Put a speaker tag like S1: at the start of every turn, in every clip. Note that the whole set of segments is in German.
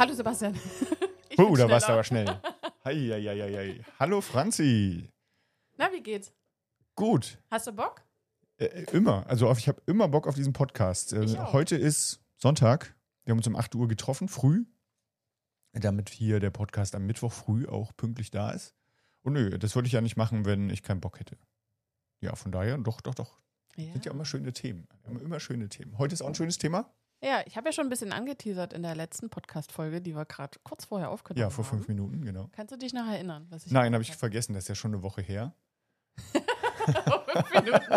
S1: Hallo Sebastian.
S2: Da warst du aber schnell. Hi. Hallo Franzi.
S1: Na, wie geht's?
S2: Gut.
S1: Hast du Bock?
S2: Immer. Also ich habe immer Bock auf diesen Podcast.
S1: Ich auch.
S2: Heute ist Sonntag. Wir haben uns um 8 Uhr getroffen, früh. Damit hier der Podcast am Mittwoch früh auch pünktlich da ist. Und nö, das würde ich ja nicht machen, wenn ich keinen Bock hätte. Ja, von daher, doch.
S1: Ja.
S2: Sind ja immer schöne Themen. Immer schöne Themen. Heute ist auch ein schönes Thema.
S1: Ja, ich habe ja schon ein bisschen angeteasert in der letzten Podcast-Folge, die wir gerade kurz vorher aufgenommen
S2: Ja, vor
S1: haben.
S2: 5 Minuten, genau.
S1: Kannst du dich noch erinnern? Was ich
S2: Nein, habe ich vergessen. Das ist ja schon eine Woche her.
S1: 5 Minuten.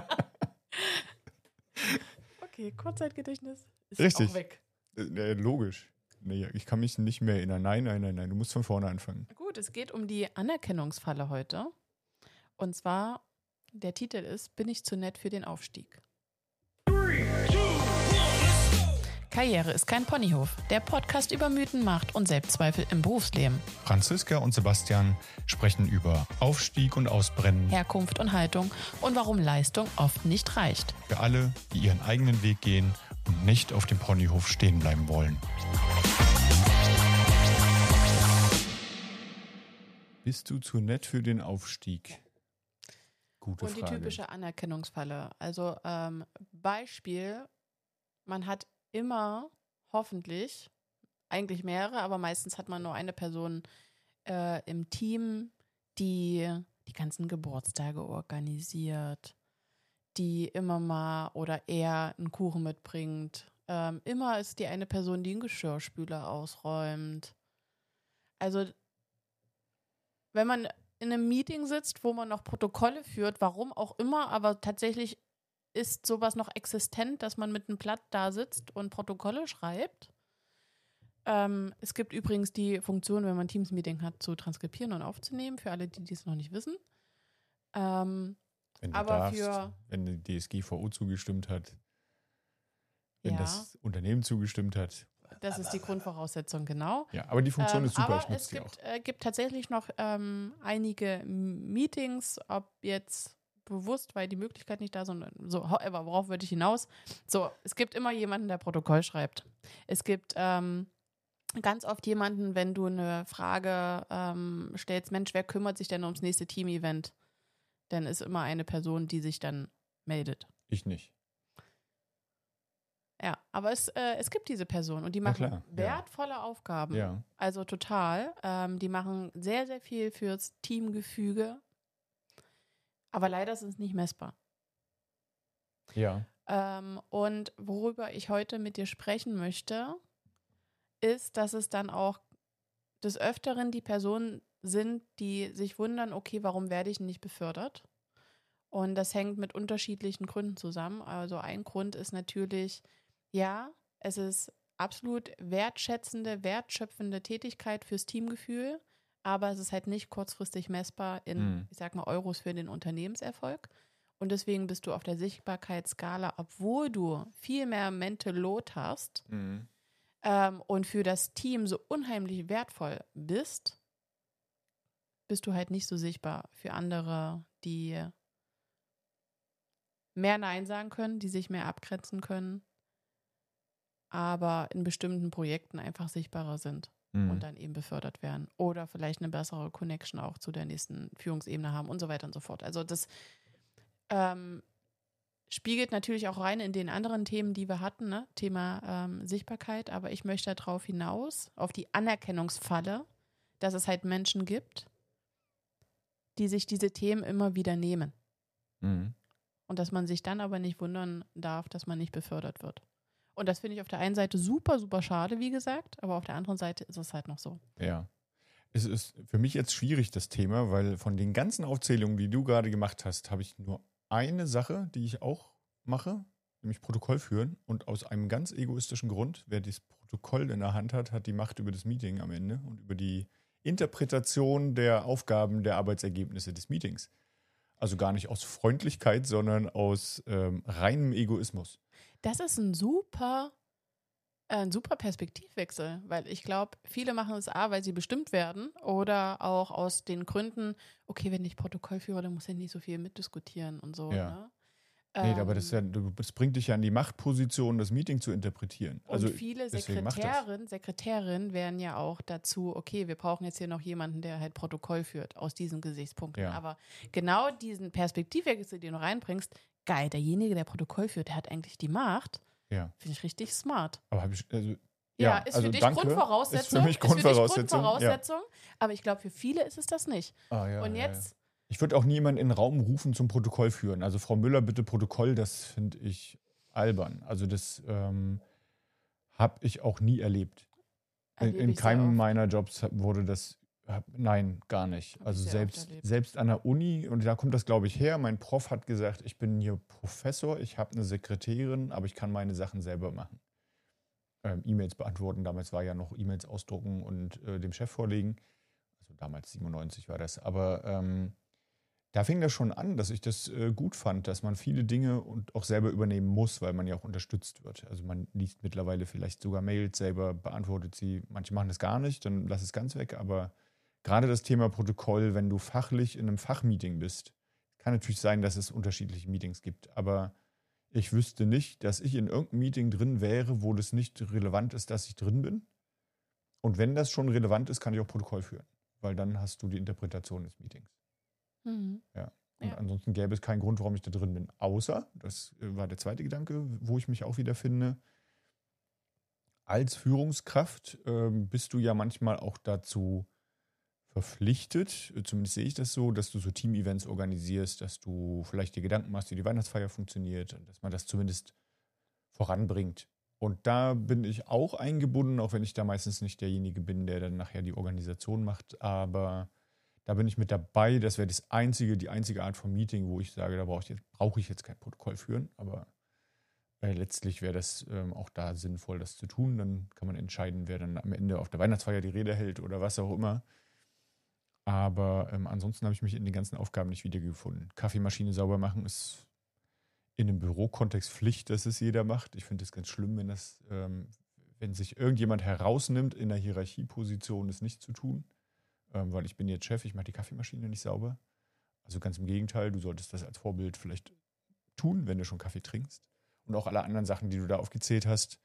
S1: Okay, Kurzzeitgedächtnis ist
S2: Richtig.
S1: auch weg.
S2: Logisch. Nee, ich kann mich nicht mehr erinnern. Nein. Du musst von vorne anfangen.
S1: Gut, es geht um die Anerkennungsfalle heute. Und zwar, der Titel ist, bin ich zu nett für den Aufstieg? Karriere ist kein Ponyhof. Der Podcast über Mythen, Macht und Selbstzweifel im Berufsleben.
S2: Franziska und Sebastian sprechen über Aufstieg und Ausbrennen.
S1: Herkunft und Haltung und warum Leistung oft nicht reicht.
S2: Für alle, die ihren eigenen Weg gehen und nicht auf dem Ponyhof stehen bleiben wollen. Bist du zu nett für den Aufstieg? Gute
S1: Und die
S2: Frage.
S1: typische Anerkennungsfalle. Also Beispiel, man hat immer, hoffentlich, eigentlich mehrere, aber meistens hat man nur eine Person im Team, die die ganzen Geburtstage organisiert, die immer mal oder eher einen Kuchen mitbringt. Immer ist die eine Person, die einen Geschirrspüler ausräumt. Also wenn man in einem Meeting sitzt, wo man noch Protokolle führt, warum auch immer, aber tatsächlich ist sowas noch existent, dass man mit einem Blatt da sitzt und Protokolle schreibt. Es gibt übrigens die Funktion, wenn man ein Teams-Meeting hat, zu transkribieren und aufzunehmen, für alle, die dies noch nicht wissen.
S2: Wenn du
S1: aber
S2: darfst, wenn die DSGVO zugestimmt hat, wenn
S1: Ja.
S2: das Unternehmen zugestimmt hat.
S1: Das ist die Grundvoraussetzung, genau.
S2: Ja, aber die Funktion ist super,
S1: aber
S2: ich nutze
S1: es
S2: die auch.
S1: gibt tatsächlich noch einige Meetings, ob jetzt bewusst, weil die Möglichkeit nicht da ist, sondern so, however, worauf würde ich hinaus? So, es gibt immer jemanden, der Protokoll schreibt. Es gibt ganz oft jemanden, wenn du eine Frage stellst, Mensch, wer kümmert sich denn ums nächste Team-Event? Dann ist immer eine Person, die sich dann meldet.
S2: Ich nicht.
S1: Ja, aber es gibt diese Person und die
S2: Na
S1: machen
S2: klar, ja.
S1: wertvolle Aufgaben.
S2: Ja.
S1: Also total. Die machen sehr, sehr viel fürs Teamgefüge. Aber leider ist es nicht messbar.
S2: Ja.
S1: Und worüber ich heute mit dir sprechen möchte, ist, dass es dann auch des Öfteren die Personen sind, die sich wundern, okay, warum werde ich nicht befördert? Und das hängt mit unterschiedlichen Gründen zusammen. Also ein Grund ist natürlich, ja, es ist absolut wertschätzende, wertschöpfende Tätigkeit fürs Teamgefühl, aber es ist halt nicht kurzfristig messbar in, ich sag mal, Euros für den Unternehmenserfolg. Und deswegen bist du auf der Sichtbarkeitsskala, obwohl du viel mehr Mental Load hast und für das Team so unheimlich wertvoll bist, bist du halt nicht so sichtbar für andere, die mehr Nein sagen können, die sich mehr abgrenzen können, aber in bestimmten Projekten einfach sichtbarer sind und dann eben befördert werden. Oder vielleicht eine bessere Connection auch zu der nächsten Führungsebene haben und so weiter und so fort. Also das spiegelt natürlich auch rein in den anderen Themen, die wir hatten, ne? Thema Sichtbarkeit, aber ich möchte darauf hinaus, auf die Anerkennungsfalle, dass es halt Menschen gibt, die sich diese Themen immer wieder nehmen. Und dass man sich dann aber nicht wundern darf, dass man nicht befördert wird. Und das finde ich auf der einen Seite super, super schade, wie gesagt, aber auf der anderen Seite ist es halt noch so.
S2: Ja. Es ist für mich jetzt schwierig, das Thema, weil von den ganzen Aufzählungen, die du gerade gemacht hast, habe ich nur eine Sache, die ich auch mache, nämlich Protokoll führen. Und aus einem ganz egoistischen Grund, wer das Protokoll in der Hand hat, hat die Macht über das Meeting am Ende und über die Interpretation der Aufgaben, der Arbeitsergebnisse des Meetings. Also gar nicht aus Freundlichkeit, sondern aus reinem Egoismus.
S1: Das ist ein super Perspektivwechsel, weil ich glaube, viele machen es weil sie bestimmt werden oder auch aus den Gründen, okay, wenn ich Protokoll führe, dann muss ich nicht so viel mitdiskutieren und so.
S2: Ja.
S1: Ne?
S2: Nee, aber das bringt dich ja in die Machtposition, das Meeting zu interpretieren. Also
S1: und viele
S2: deswegen mach das.
S1: Sekretärinnen wären ja auch dazu, okay, wir brauchen jetzt hier noch jemanden, der halt Protokoll führt, aus diesen Gesichtspunkten.
S2: Ja.
S1: Aber genau diesen Perspektivwechsel, den du reinbringst, geil, derjenige, der Protokoll führt, der hat eigentlich die Macht.
S2: Ja.
S1: Finde ich richtig smart.
S2: Aber habe ich, also,
S1: ja, ist für dich
S2: danke.
S1: Grundvoraussetzung.
S2: Ist für mich Grundvoraussetzung.
S1: Aber ich glaube, für viele ist es das nicht. Und jetzt.
S2: Ich würde auch niemanden in den Raum rufen zum Protokoll führen. Also Frau Müller, bitte Protokoll, das finde ich albern. Also das habe ich auch nie erlebt. In keinem meiner Jobs wurde das, nein, gar nicht. Also selbst an der Uni, und da kommt das, glaube ich, her, mein Prof hat gesagt, ich bin hier Professor, ich habe eine Sekretärin, aber ich kann meine Sachen selber machen. E-Mails beantworten, damals war ja noch E-Mails ausdrucken und dem Chef vorlegen. Also damals 97 war das. Aber da fing das schon an, dass ich das gut fand, dass man viele Dinge und auch selber übernehmen muss, weil man ja auch unterstützt wird. Also man liest mittlerweile vielleicht sogar Mails selber, beantwortet sie. Manche machen das gar nicht, dann lass es ganz weg. Aber gerade das Thema Protokoll, wenn du fachlich in einem Fachmeeting bist, kann natürlich sein, dass es unterschiedliche Meetings gibt. Aber ich wüsste nicht, dass ich in irgendeinem Meeting drin wäre, wo das nicht relevant ist, dass ich drin bin. Und wenn das schon relevant ist, kann ich auch Protokoll führen. Weil dann hast du die Interpretation des Meetings.
S1: Mhm.
S2: Ja. Und ansonsten gäbe es keinen Grund, warum ich da drin bin. Außer, das war der zweite Gedanke, wo ich mich auch wieder finde, als Führungskraft bist du ja manchmal auch dazu verpflichtet, zumindest sehe ich das so, dass du so Team-Events organisierst, dass du vielleicht dir Gedanken machst, wie die Weihnachtsfeier funktioniert und dass man das zumindest voranbringt. Und da bin ich auch eingebunden, auch wenn ich da meistens nicht derjenige bin, der dann nachher die Organisation macht, aber da bin ich mit dabei. Das wäre die einzige Art von Meeting, wo ich sage, da brauche ich jetzt kein Protokoll führen. Aber letztlich wäre das auch da sinnvoll, das zu tun. Dann kann man entscheiden, wer dann am Ende auf der Weihnachtsfeier die Rede hält oder was auch immer. Aber ansonsten habe ich mich in den ganzen Aufgaben nicht wiedergefunden. Kaffeemaschine sauber machen ist in einem Bürokontext Pflicht, dass es jeder macht. Ich finde es ganz schlimm, wenn sich irgendjemand herausnimmt, in der Hierarchieposition es nicht zu tun. Weil ich bin jetzt Chef, ich mache die Kaffeemaschine nicht sauber. Also ganz im Gegenteil, du solltest das als Vorbild vielleicht tun, wenn du schon Kaffee trinkst. Und auch alle anderen Sachen, die du da aufgezählt hast,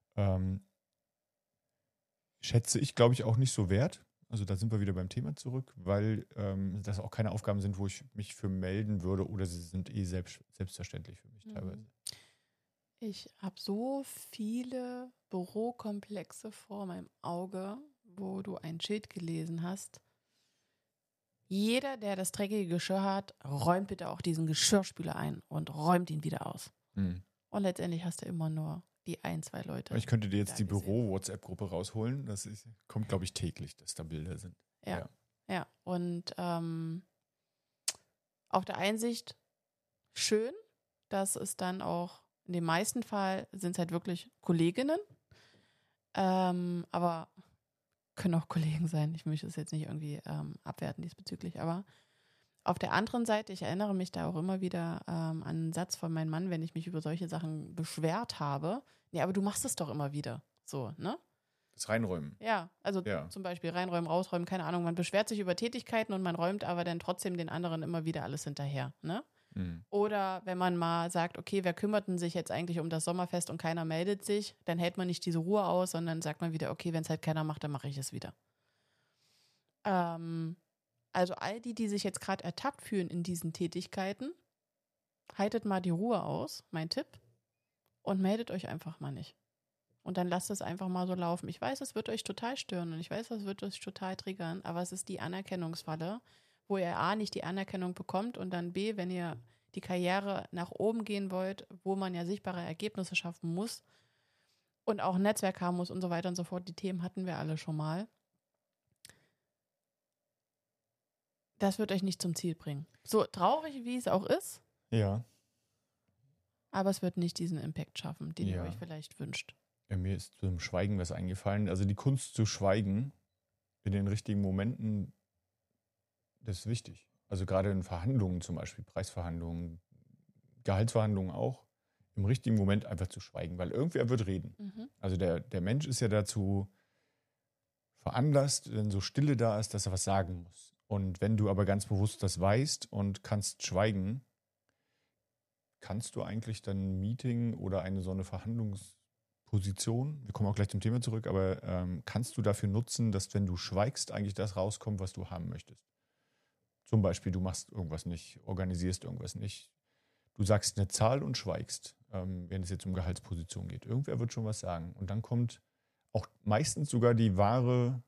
S2: schätze ich, glaube ich, auch nicht so wert. Also da sind wir wieder beim Thema zurück, weil das auch keine Aufgaben sind, wo ich mich für melden würde oder sie sind selbstverständlich für mich teilweise.
S1: Ich habe so viele Bürokomplexe vor meinem Auge, wo du ein Schild gelesen hast. Jeder, der das dreckige Geschirr hat, räumt bitte auch diesen Geschirrspüler ein und räumt ihn wieder aus.
S2: Mhm.
S1: Und letztendlich hast du immer nur die 2 Leute.
S2: Ich könnte dir jetzt die Büro-WhatsApp-Gruppe rausholen. Kommt, glaube ich, täglich, dass da Bilder sind.
S1: Ja. Und auf der einen Sicht schön, dass es dann auch, in dem meisten Fall sind es halt wirklich Kolleginnen, aber können auch Kollegen sein. Ich möchte es jetzt nicht irgendwie abwerten diesbezüglich, aber auf der anderen Seite, ich erinnere mich da auch immer wieder an einen Satz von meinem Mann, wenn ich mich über solche Sachen beschwert habe. Nee, aber du machst es doch immer wieder. So, ne?
S2: Das Reinräumen.
S1: Ja, also zum Beispiel reinräumen, rausräumen, keine Ahnung. Man beschwert sich über Tätigkeiten und man räumt aber dann trotzdem den anderen immer wieder alles hinterher, ne?
S2: Mhm.
S1: Oder wenn man mal sagt, okay, wer kümmert denn sich jetzt eigentlich um das Sommerfest und keiner meldet sich, dann hält man nicht diese Ruhe aus, sondern sagt man wieder, okay, wenn es halt keiner macht, dann mache ich es wieder. Also all die sich jetzt gerade ertappt fühlen in diesen Tätigkeiten, haltet mal die Ruhe aus, mein Tipp, und meldet euch einfach mal nicht. Und dann lasst es einfach mal so laufen. Ich weiß, es wird euch total stören und ich weiß, es wird euch total triggern, aber es ist die Anerkennungsfalle, wo ihr A, nicht die Anerkennung bekommt und dann B, wenn ihr die Karriere nach oben gehen wollt, wo man ja sichtbare Ergebnisse schaffen muss und auch ein Netzwerk haben muss und so weiter und so fort. Die Themen hatten wir alle schon mal. Das wird euch nicht zum Ziel bringen. So traurig, wie es auch ist.
S2: Ja.
S1: Aber es wird nicht diesen Impact schaffen, den ihr euch vielleicht wünscht.
S2: Ja, mir ist zum Schweigen was eingefallen. Also die Kunst zu schweigen in den richtigen Momenten, das ist wichtig. Also gerade in Verhandlungen zum Beispiel, Preisverhandlungen, Gehaltsverhandlungen auch, im richtigen Moment einfach zu schweigen, weil irgendwer wird reden.
S1: Mhm.
S2: Also der Mensch ist ja dazu veranlasst, wenn so Stille da ist, dass er was sagen muss. Und wenn du aber ganz bewusst das weißt und kannst schweigen, kannst du eigentlich dann ein Meeting oder so eine Verhandlungsposition, wir kommen auch gleich zum Thema zurück, aber kannst du dafür nutzen, dass, wenn du schweigst, eigentlich das rauskommt, was du haben möchtest? Zum Beispiel, du machst irgendwas nicht, organisierst irgendwas nicht. Du sagst eine Zahl und schweigst, wenn es jetzt um Gehaltsposition geht. Irgendwer wird schon was sagen. Und dann kommt auch meistens sogar die wahre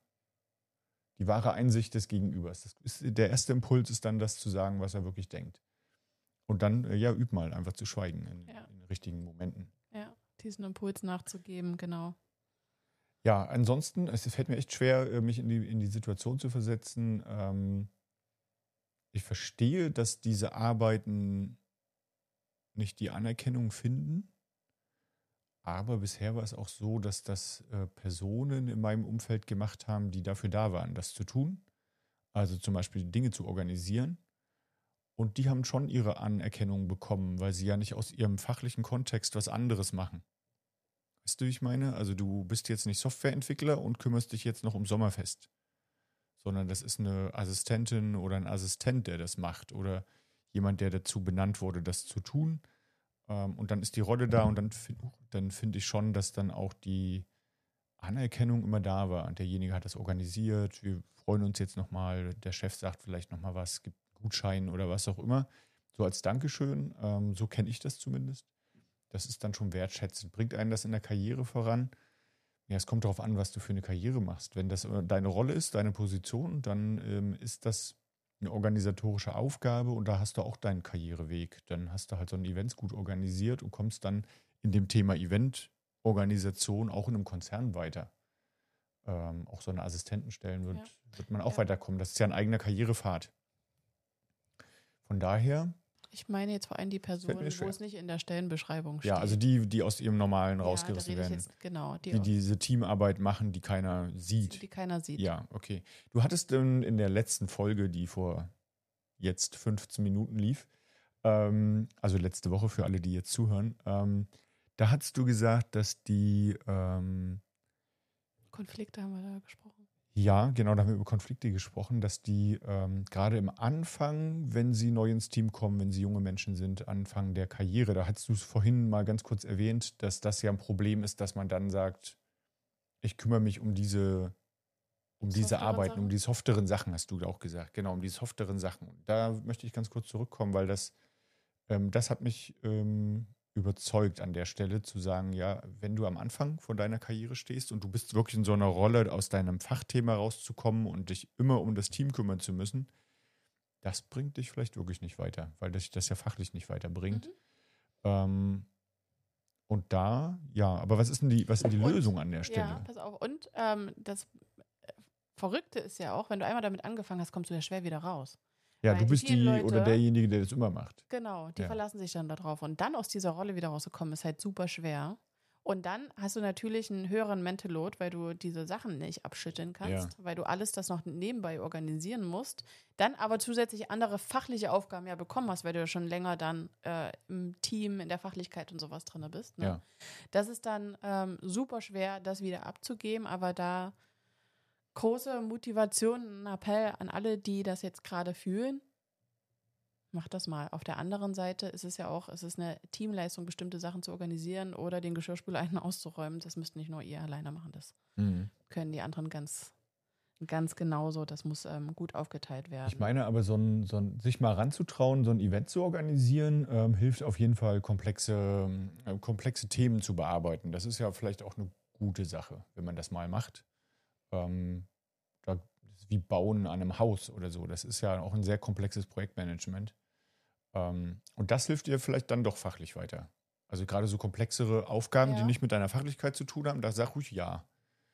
S2: Einsicht des Gegenübers. Der erste Impuls ist dann, das zu sagen, was er wirklich denkt. Und dann, üb mal, einfach zu schweigen in den richtigen Momenten.
S1: Ja, diesen Impuls nachzugeben, genau.
S2: Ja, ansonsten, es fällt mir echt schwer, mich in die Situation zu versetzen. Ich verstehe, dass diese Arbeiten nicht die Anerkennung finden. Aber bisher war es auch so, dass das Personen in meinem Umfeld gemacht haben, die dafür da waren, das zu tun. Also zum Beispiel Dinge zu organisieren. Und die haben schon ihre Anerkennung bekommen, weil sie ja nicht aus ihrem fachlichen Kontext was anderes machen. Weißt du, wie ich meine? Also du bist jetzt nicht Softwareentwickler und kümmerst dich jetzt noch um Sommerfest. Sondern das ist eine Assistentin oder ein Assistent, der das macht. Oder jemand, der dazu benannt wurde, das zu tun. Und dann ist die Rolle da und dann finde ich schon, dass dann auch die Anerkennung immer da war. Und derjenige hat das organisiert. Wir freuen uns jetzt nochmal. Der Chef sagt vielleicht nochmal was, gibt einen Gutschein oder was auch immer. So als Dankeschön. So kenne ich das zumindest. Das ist dann schon wertschätzend. Bringt einen das in der Karriere voran? Ja, es kommt darauf an, was du für eine Karriere machst. Wenn das deine Rolle ist, deine Position, dann ist das eine organisatorische Aufgabe und da hast du auch deinen Karriereweg. Dann hast du halt so ein Events gut organisiert und kommst dann in dem Thema Eventorganisation auch in einem Konzern weiter. Auch so eine Assistentenstellen wird man auch weiterkommen. Das ist ja ein eigener Karrierepfad. Von daher.
S1: Ich meine jetzt vor allem die Personen, wo es nicht in der Stellenbeschreibung steht.
S2: Ja, also die aus ihrem Normalen rausgerissen werden.
S1: Genau,
S2: die diese Teamarbeit machen, die keiner sieht.
S1: Die keiner sieht.
S2: Ja, okay. Du hattest in der letzten Folge, die vor jetzt 15 Minuten lief, also letzte Woche für alle, die jetzt zuhören, da hattest du gesagt, dass die
S1: Konflikte haben wir da gesprochen.
S2: Ja, genau, da haben wir über Konflikte gesprochen, dass die gerade im Anfang, wenn sie neu ins Team kommen, wenn sie junge Menschen sind, Anfang der Karriere, da hattest du es vorhin mal ganz kurz erwähnt, dass das ja ein Problem ist, dass man dann sagt, ich kümmere mich um diese Arbeiten, um die softeren Sachen, hast du auch gesagt. Genau, um die softeren Sachen. Da möchte ich ganz kurz zurückkommen, weil das hat mich überzeugt an der Stelle zu sagen, ja, wenn du am Anfang von deiner Karriere stehst und du bist wirklich in so einer Rolle, aus deinem Fachthema rauszukommen und dich immer um das Team kümmern zu müssen, das bringt dich vielleicht wirklich nicht weiter, weil das ja fachlich nicht weiterbringt. Und da, ja, aber was ist denn die Lösung an der Stelle?
S1: Ja, pass auf. Und das Verrückte ist ja auch, wenn du einmal damit angefangen hast, kommst du ja schwer wieder raus.
S2: Ja, du bist Leute, oder derjenige, der das immer macht.
S1: Genau, die verlassen sich dann darauf. Und dann aus dieser Rolle wieder rauszukommen, ist halt super schwer. Und dann hast du natürlich einen höheren Mental Load, weil du diese Sachen nicht abschütteln kannst, weil du alles das noch nebenbei organisieren musst. Dann aber zusätzlich andere fachliche Aufgaben ja bekommen hast, weil du ja schon länger dann im Team, in der Fachlichkeit und sowas drin bist. Ne? Ja. Das ist dann super schwer, das wieder abzugeben, aber da große Motivation, ein Appell an alle, die das jetzt gerade fühlen. Macht das mal. Auf der anderen Seite ist es ja auch, es ist eine Teamleistung, bestimmte Sachen zu organisieren oder den Geschirrspüler einen auszuräumen. Das müsst nicht nur ihr alleine machen. Das können die anderen ganz genauso. Das muss gut aufgeteilt werden.
S2: Ich meine aber, sich mal ranzutrauen, so ein Event zu organisieren, hilft auf jeden Fall, komplexe Themen zu bearbeiten. Das ist ja vielleicht auch eine gute Sache, wenn man das mal macht. Wie Bauen an einem Haus oder so. Das ist ja auch ein sehr komplexes Projektmanagement. Und das hilft dir vielleicht dann doch fachlich weiter. Also gerade so komplexere Aufgaben, die nicht mit deiner Fachlichkeit zu tun haben, da sag ruhig ja.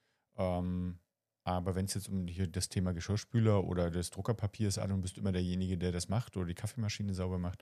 S2: Aber wenn es jetzt um hier das Thema Geschirrspüler oder das Druckerpapier ist, du bist immer derjenige, der das macht oder die Kaffeemaschine sauber macht.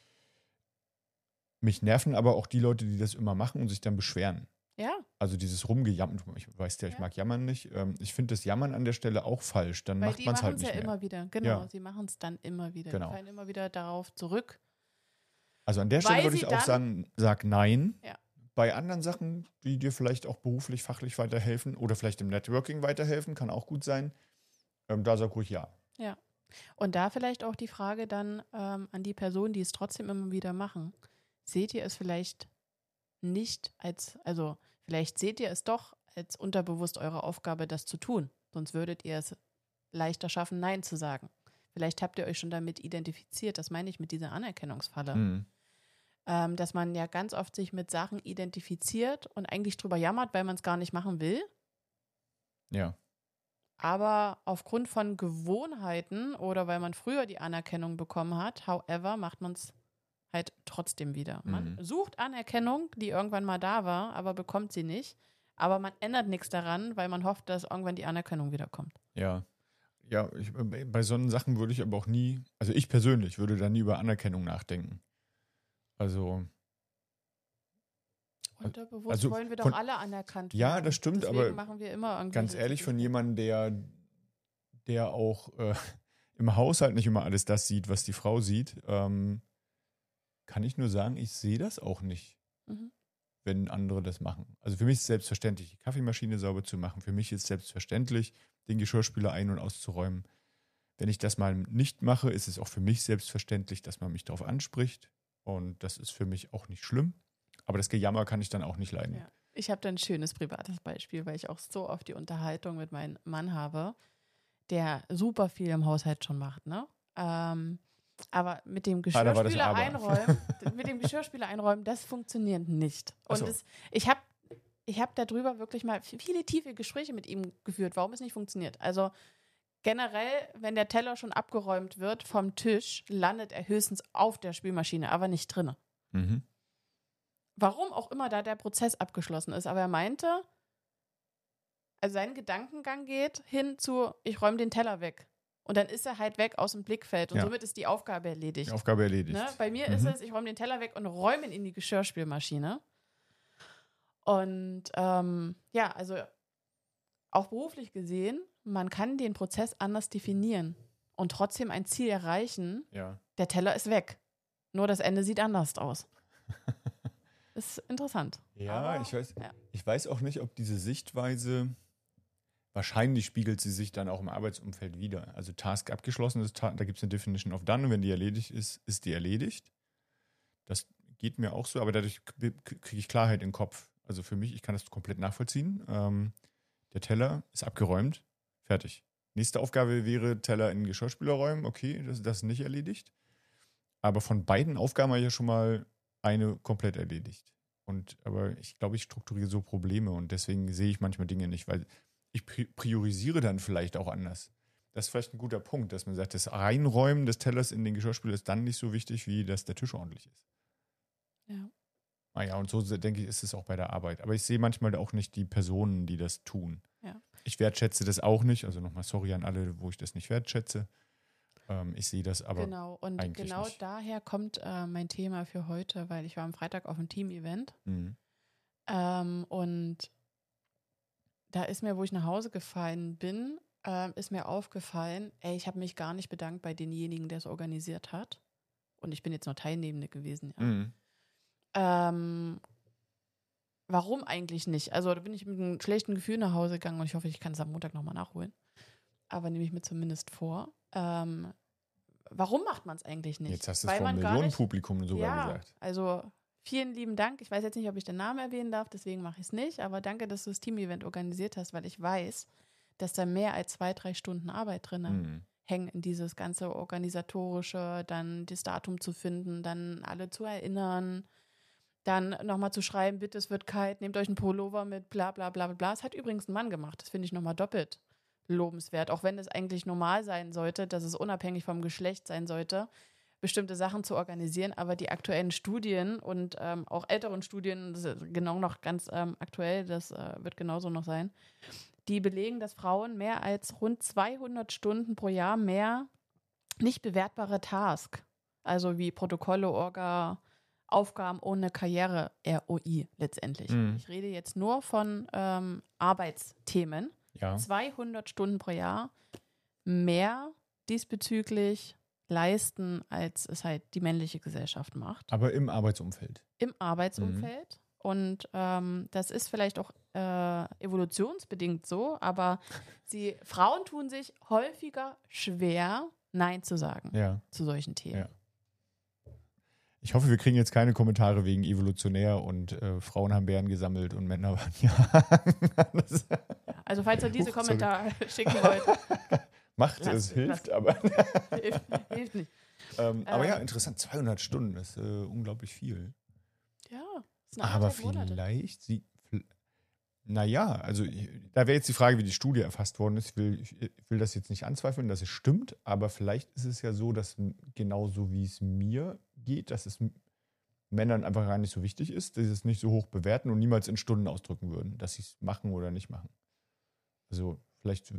S2: Mich nerven aber auch die Leute, die das immer machen und sich dann beschweren.
S1: Ja.
S2: Also dieses Rumgejammern, ich weiß ja, ich mag Jammern nicht. Ich finde das Jammern an der Stelle auch falsch. Dann macht man es halt nicht mehr.
S1: Die machen es ja immer wieder. Genau, sie machen es dann immer wieder.
S2: Genau.
S1: Die fallen immer wieder darauf zurück.
S2: Also an der Stelle würde ich auch sagen, sag nein. Ja. Bei anderen Sachen, die dir vielleicht auch beruflich, fachlich weiterhelfen oder vielleicht im Networking weiterhelfen, kann auch gut sein. Da sag ruhig ja.
S1: Ja. Und da vielleicht auch die Frage dann an die Personen, die es trotzdem immer wieder machen. seht ihr es vielleicht nicht also vielleicht seht ihr es doch als unterbewusst eure Aufgabe, das zu tun. Sonst würdet ihr es leichter schaffen, Nein zu sagen. Vielleicht habt ihr euch schon damit identifiziert, das meine ich mit dieser Anerkennungsfalle.
S2: Mhm.
S1: Dass man ja ganz oft sich mit Sachen identifiziert und eigentlich drüber jammert, weil man es gar nicht machen will.
S2: Ja.
S1: Aber aufgrund von Gewohnheiten oder weil man früher die Anerkennung bekommen hat, however, macht man es halt trotzdem wieder. Man sucht Anerkennung, die irgendwann mal da war, aber bekommt sie nicht. Aber man ändert nichts daran, weil man hofft, dass irgendwann die Anerkennung wiederkommt.
S2: Ja. Ja, bei so Sachen würde ich aber auch nie, also ich persönlich würde da nie über Anerkennung nachdenken. Also
S1: Unterbewusst wollen wir doch alle anerkannt werden.
S2: Ja, das stimmt,
S1: deswegen
S2: aber
S1: machen wir immer irgendwie
S2: ganz ehrlich, von jemandem, der auch im Haushalt nicht immer alles das sieht, was die Frau sieht, kann ich nur sagen, ich sehe das auch nicht, wenn andere das machen. Also für mich ist es selbstverständlich, die Kaffeemaschine sauber zu machen. Für mich ist es selbstverständlich, den Geschirrspüler ein- und auszuräumen. Wenn ich das mal nicht mache, ist es auch für mich selbstverständlich, dass man mich darauf anspricht. Und das ist für mich auch nicht schlimm. Aber das Gejammer kann ich dann auch nicht leiden.
S1: Ja. Ich habe da ein schönes privates Beispiel, weil ich auch so oft die Unterhaltung mit meinem Mann habe, der super viel im Haushalt schon macht, ne? Aber mit dem Geschirrspüler einräumen, das funktioniert nicht. Und
S2: so.
S1: Ich hab darüber wirklich mal viele tiefe Gespräche mit ihm geführt, warum es nicht funktioniert. Also generell, wenn der Teller schon abgeräumt wird vom Tisch, landet er höchstens auf der Spülmaschine, aber nicht drinne.
S2: Mhm.
S1: Warum auch immer da der Prozess abgeschlossen ist. Aber er meinte, also sein Gedankengang geht hin zu, ich räume den Teller weg. Und dann ist er halt weg aus dem Blickfeld. Und somit ist die Aufgabe erledigt.
S2: Die Aufgabe erledigt.
S1: Ne? Bei mir ist es, ich räume den Teller weg und räume ihn in die Geschirrspülmaschine. Und also auch beruflich gesehen, man kann den Prozess anders definieren und trotzdem ein Ziel erreichen.
S2: Ja.
S1: Der Teller ist weg. Nur das Ende sieht anders aus. Ist interessant.
S2: Ja,
S1: aber,
S2: ich weiß auch nicht, ob diese Sichtweise, wahrscheinlich spiegelt sie sich dann auch im Arbeitsumfeld wider. Also Task abgeschlossen ist, da gibt es eine Definition of done und wenn die erledigt ist, ist die erledigt. Das geht mir auch so, aber dadurch kriege ich Klarheit im Kopf. Also für mich, ich kann das komplett nachvollziehen. Der Teller ist abgeräumt, fertig. Nächste Aufgabe wäre Teller in den Geschirrspüler räumen. Okay, das ist nicht erledigt. Aber von beiden Aufgaben habe ich ja schon mal eine komplett erledigt. Aber ich glaube, ich strukturiere so Probleme und deswegen sehe ich manchmal Dinge nicht, weil ich priorisiere dann vielleicht auch anders. Das ist vielleicht ein guter Punkt, dass man sagt, das Reinräumen des Tellers in den Geschirrspüler ist dann nicht so wichtig, wie dass der Tisch ordentlich ist.
S1: Ja.
S2: Naja, und so denke ich, ist es auch bei der Arbeit. Aber ich sehe manchmal auch nicht die Personen, die das tun.
S1: Ja.
S2: Ich wertschätze das auch nicht. Also nochmal sorry an alle, wo ich das nicht wertschätze. Ich sehe das aber
S1: genau. Und
S2: eigentlich
S1: genau
S2: nicht.
S1: daher kommt mein Thema für heute, weil ich war am Freitag auf einem Team-Event.
S2: Mhm.
S1: Und da ist mir, wo ich nach Hause gefallen bin, ist mir aufgefallen, ich habe mich gar nicht bedankt bei denjenigen, der es organisiert hat. Und ich bin jetzt nur Teilnehmende gewesen. Ja.
S2: Mhm.
S1: Warum eigentlich nicht? Also da bin ich mit einem schlechten Gefühl nach Hause gegangen und ich hoffe, ich kann es am Montag nochmal nachholen. Aber nehme ich mir zumindest vor. Warum macht man es eigentlich nicht?
S2: Jetzt hast du es vor einem Millionenpublikum sogar gesagt.
S1: Also vielen lieben Dank. Ich weiß jetzt nicht, ob ich den Namen erwähnen darf, deswegen mache ich es nicht. Aber danke, dass du das Team-Event organisiert hast, weil ich weiß, dass da mehr als 2-3 Stunden Arbeit drin hängen in dieses ganze Organisatorische, dann das Datum zu finden, dann alle zu erinnern, dann nochmal zu schreiben, bitte, es wird kalt, nehmt euch einen Pullover mit, bla bla bla bla. Das hat übrigens ein Mann gemacht. Das finde ich nochmal doppelt lobenswert, auch wenn es eigentlich normal sein sollte, dass es unabhängig vom Geschlecht sein sollte, bestimmte Sachen zu organisieren, aber die aktuellen Studien und auch älteren Studien, das ist genau noch ganz aktuell, das wird genauso noch sein, die belegen, dass Frauen mehr als rund 200 Stunden pro Jahr mehr nicht bewertbare Tasks, also wie Protokolle, Orga, Aufgaben ohne Karriere, ROI letztendlich. Ich rede jetzt nur von Arbeitsthemen.
S2: Ja.
S1: 200 Stunden pro Jahr mehr diesbezüglich leisten, als es halt die männliche Gesellschaft macht.
S2: Aber im Arbeitsumfeld.
S1: Im Arbeitsumfeld. Und das ist vielleicht auch evolutionsbedingt so, aber Frauen tun sich häufiger schwer, Nein zu sagen zu solchen Themen.
S2: Ich hoffe, wir kriegen jetzt keine Kommentare wegen evolutionär und Frauen haben Bären gesammelt und Männer waren ja.
S1: Also falls ihr diese Kommentare schicken wollt.
S2: Macht es, hilft, aber.
S1: hilft nicht.
S2: Aber ja, interessant. 200 Stunden, das ist unglaublich viel.
S1: Ja, das ist eine
S2: Aber
S1: Monate.
S2: vielleicht naja, also da wäre jetzt die Frage, wie die Studie erfasst worden ist. Ich will das jetzt nicht anzweifeln, dass es stimmt, aber vielleicht ist es ja so, dass genauso wie es mir geht, dass es Männern einfach gar nicht so wichtig ist, dass sie es nicht so hoch bewerten und niemals in Stunden ausdrücken würden, dass sie es machen oder nicht machen. Also vielleicht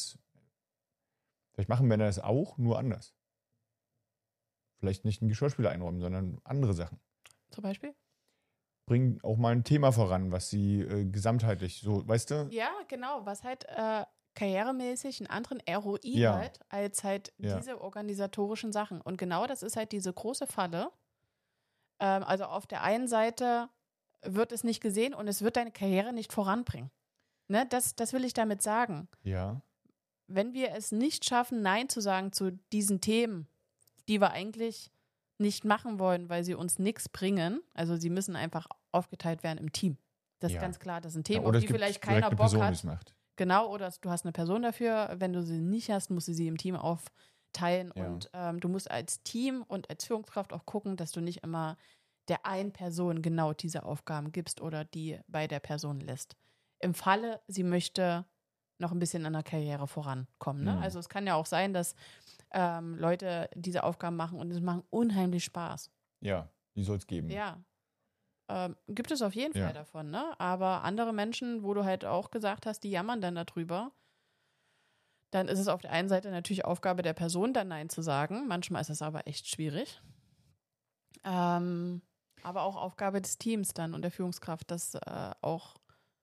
S2: machen Männer es auch, nur anders. Vielleicht nicht einen Geschirrspüler einräumen, sondern andere Sachen.
S1: Zum Beispiel?
S2: Bringen auch mal ein Thema voran, was sie gesamtheitlich so, weißt du?
S1: Ja, genau, was halt karrieremäßig einen anderen ROI
S2: Ja.
S1: hat, als halt diese organisatorischen Sachen. Und genau das ist halt diese große Falle. Also auf der einen Seite wird es nicht gesehen und es wird deine Karriere nicht voranbringen. Ne? Das will ich damit sagen.
S2: Ja.
S1: Wenn wir es nicht schaffen, Nein zu sagen zu diesen Themen, die wir eigentlich nicht machen wollen, weil sie uns nichts bringen, also sie müssen einfach aufgeteilt werden im Team. Das ist ganz klar, das sind Themen, auf die vielleicht keiner Bock
S2: Person,
S1: hat.
S2: macht.
S1: Genau, oder du hast eine Person dafür. Wenn du sie nicht hast, musst du sie im Team aufteilen. Ja. Und du musst als Team und als Führungskraft auch gucken, dass du nicht immer der einen Person genau diese Aufgaben gibst oder die bei der Person lässt. Im Falle, sie möchte noch ein bisschen in der Karriere vorankommen. Ne? Also es kann ja auch sein, dass Leute diese Aufgaben machen und es machen unheimlich Spaß.
S2: Ja, die soll es geben.
S1: Ja. Gibt es auf jeden Fall davon, ne? Aber andere Menschen, wo du halt auch gesagt hast, die jammern dann darüber, dann ist es auf der einen Seite natürlich Aufgabe der Person, dann Nein zu sagen. Manchmal ist es aber echt schwierig. Aber auch Aufgabe des Teams dann und der Führungskraft, das auch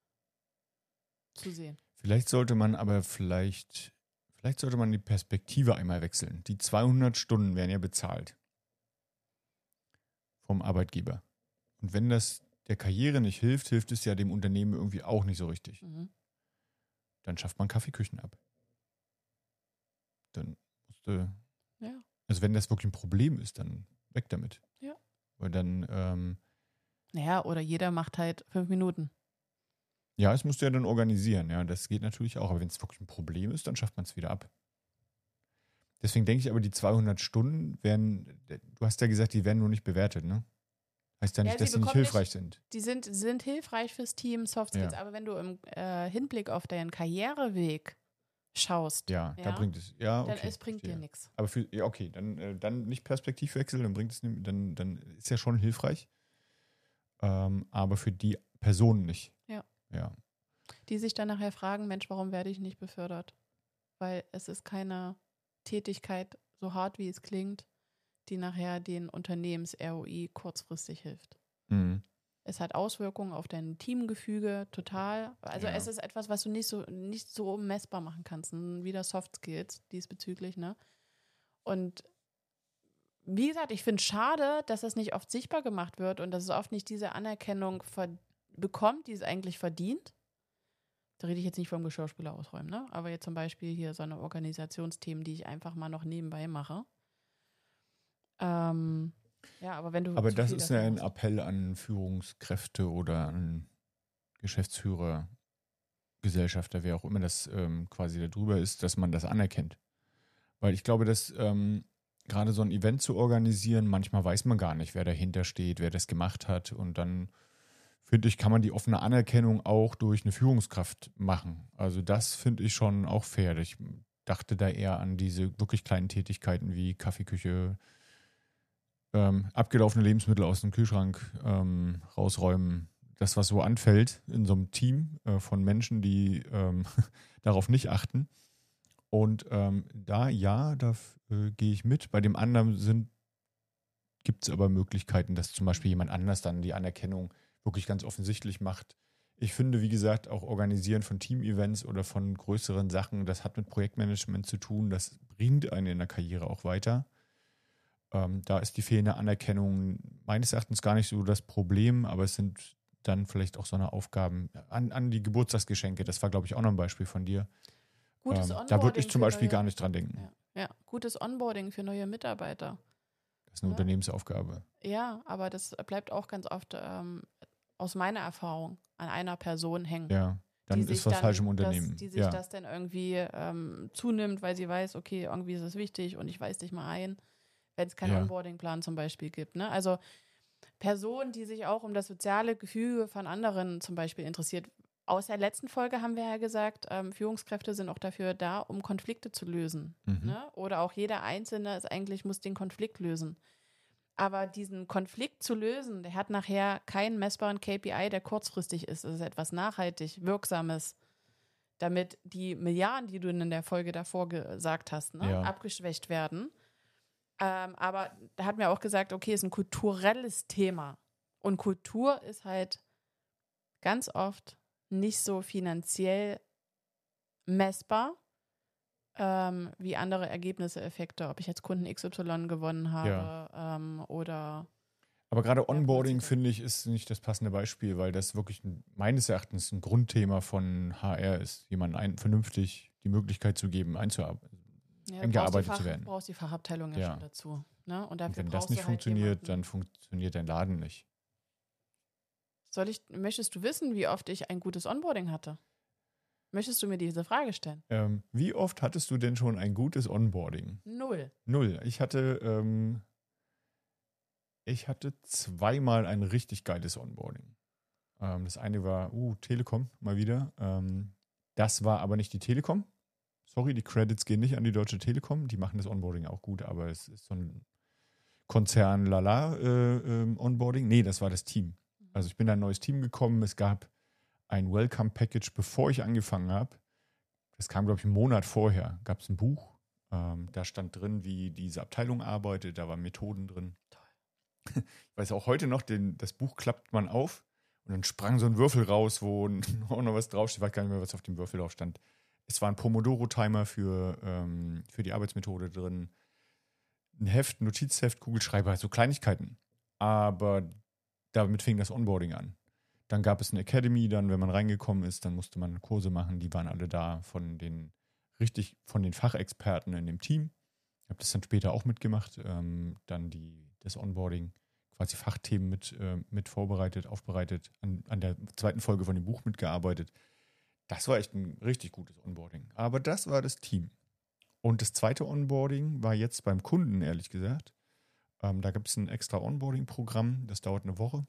S1: zu sehen.
S2: Vielleicht sollte man die Perspektive einmal wechseln. Die 200 Stunden werden ja bezahlt vom Arbeitgeber. Und wenn das der Karriere nicht hilft, hilft es ja dem Unternehmen irgendwie auch nicht so richtig. Dann schafft man Kaffeeküchen ab. Dann also wenn das wirklich ein Problem ist, dann weg damit.
S1: Ja.
S2: Weil dann
S1: oder jeder macht halt 5 Minuten.
S2: Ja, es musst du ja dann organisieren. Ja, das geht natürlich auch. Aber wenn es wirklich ein Problem ist, dann schafft man es wieder ab. Deswegen denke ich aber, die 200 Stunden du hast ja gesagt, die werden nur nicht bewertet, ne? Heißt ja nicht, dass sie nicht hilfreich sind.
S1: Die sind hilfreich fürs Team, Soft Skills, aber wenn du im Hinblick auf deinen Karriereweg schaust,
S2: da bringt es,
S1: dann es bringt dir nichts.
S2: Aber dann nicht Perspektivwechsel, dann ist ja schon hilfreich. Aber für die Personen nicht. Ja.
S1: Die sich dann nachher fragen, Mensch, warum werde ich nicht befördert? Weil es ist keine Tätigkeit, so hart wie es klingt, die nachher den Unternehmens-ROI kurzfristig hilft. Es hat Auswirkungen auf dein Teamgefüge, total. Also es ist etwas, was du nicht so messbar machen kannst. Wieder Soft Skills diesbezüglich, ne? Und wie gesagt, ich finde es schade, dass das nicht oft sichtbar gemacht wird und dass es oft nicht diese Anerkennung bekommt, die es eigentlich verdient. Da rede ich jetzt nicht vom Geschirrspüler ausräumen, ne? Aber jetzt zum Beispiel hier so eine Organisationsthemen, die ich einfach mal noch nebenbei mache. Aber wenn du.
S2: Aber das ist ja ein Appell an Führungskräfte oder an Geschäftsführer, Gesellschafter, wer auch immer das quasi da drüber ist, dass man das anerkennt. Weil ich glaube, dass gerade so ein Event zu organisieren, manchmal weiß man gar nicht, wer dahinter steht, wer das gemacht hat. Und dann, finde ich, kann man die offene Anerkennung auch durch eine Führungskraft machen. Also das finde ich schon auch fair. Ich dachte da eher an diese wirklich kleinen Tätigkeiten wie Kaffeeküche, abgelaufene Lebensmittel aus dem Kühlschrank rausräumen. Das, was so anfällt in so einem Team von Menschen, die darauf nicht achten. Und da gehe ich mit. Bei dem anderen gibt es aber Möglichkeiten, dass zum Beispiel jemand anders dann die Anerkennung wirklich ganz offensichtlich macht. Ich finde, wie gesagt, auch Organisieren von Team-Events oder von größeren Sachen, das hat mit Projektmanagement zu tun. Das bringt einen in der Karriere auch weiter. Da ist die fehlende Anerkennung meines Erachtens gar nicht so das Problem, aber es sind dann vielleicht auch so eine Aufgaben an die Geburtstagsgeschenke. Das war, glaube ich, auch noch ein Beispiel von dir. Da würde ich zum Beispiel gar nicht dran denken.
S1: Ja, gutes Onboarding für neue Mitarbeiter.
S2: Das ist eine
S1: Ja.
S2: Unternehmensaufgabe.
S1: Ja, aber das bleibt auch ganz oft aus meiner Erfahrung an einer Person hängen.
S2: Ja, dann ist was falsch im Unternehmen.
S1: Die sich das dann irgendwie zunimmt, weil sie weiß, okay, irgendwie ist es wichtig und ich weise dich mal ein, wenn es keinen Onboarding-Plan zum Beispiel gibt. Ne? Also Personen, die sich auch um das soziale Gefüge von anderen zum Beispiel interessiert. Aus der letzten Folge haben wir ja gesagt, Führungskräfte sind auch dafür da, um Konflikte zu lösen. Ne? Oder auch jeder Einzelne muss den Konflikt lösen. Aber diesen Konflikt zu lösen, der hat nachher keinen messbaren KPI, der kurzfristig ist. Das ist etwas nachhaltig, Wirksames, damit die Milliarden, die du in der Folge davor gesagt hast, abgeschwächt werden. Aber da hat mir auch gesagt, okay, ist ein kulturelles Thema. Und Kultur ist halt ganz oft nicht so finanziell messbar wie andere Ergebnisse, Effekte, ob ich jetzt Kunden XY gewonnen habe oder.
S2: Aber gerade Onboarding, finde ich, ist nicht das passende Beispiel, weil das wirklich meines Erachtens ein Grundthema von HR ist, jemandem vernünftig die Möglichkeit zu geben, eingearbeitet zu werden.
S1: Du brauchst die Fachabteilung ja schon dazu. Ne? Und
S2: wenn das nicht funktioniert, dann funktioniert dein Laden nicht.
S1: Möchtest du wissen, wie oft ich ein gutes Onboarding hatte? Möchtest du mir diese Frage stellen?
S2: Wie oft hattest du denn schon ein gutes Onboarding?
S1: 0.
S2: Ich hatte zweimal ein richtig geiles Onboarding. Das eine war, Telekom mal wieder. Das war aber nicht die Telekom. Sorry, die Credits gehen nicht an die Deutsche Telekom. Die machen das Onboarding auch gut, aber es ist so ein Konzern-Lala-Onboarding. Nee, das war das Team. Also ich bin in ein neues Team gekommen. Es gab ein Welcome-Package, bevor ich angefangen habe. Das kam, glaube ich, einen Monat vorher. Gab es ein Buch. Da stand drin, wie diese Abteilung arbeitet. Da waren Methoden drin. Toll. Ich weiß auch heute noch, das Buch klappt man auf und dann sprang so ein Würfel raus, wo auch noch was draufsteht. Ich weiß gar nicht mehr, was auf dem Würfel drauf stand. Es war ein Pomodoro-Timer für die Arbeitsmethode drin. Ein Heft, ein Notizheft, Kugelschreiber, so Kleinigkeiten. Aber damit fing das Onboarding an. Dann gab es eine Academy, wenn man reingekommen ist, dann musste man Kurse machen, die waren alle da von den Fachexperten in dem Team. Ich habe das dann später auch mitgemacht, dann das Onboarding, quasi Fachthemen mit vorbereitet, aufbereitet, an der zweiten Folge von dem Buch mitgearbeitet. Das war echt ein richtig gutes Onboarding. Aber das war das Team. Und das zweite Onboarding war jetzt beim Kunden, ehrlich gesagt. Da gibt es ein extra Onboarding-Programm, das dauert eine Woche.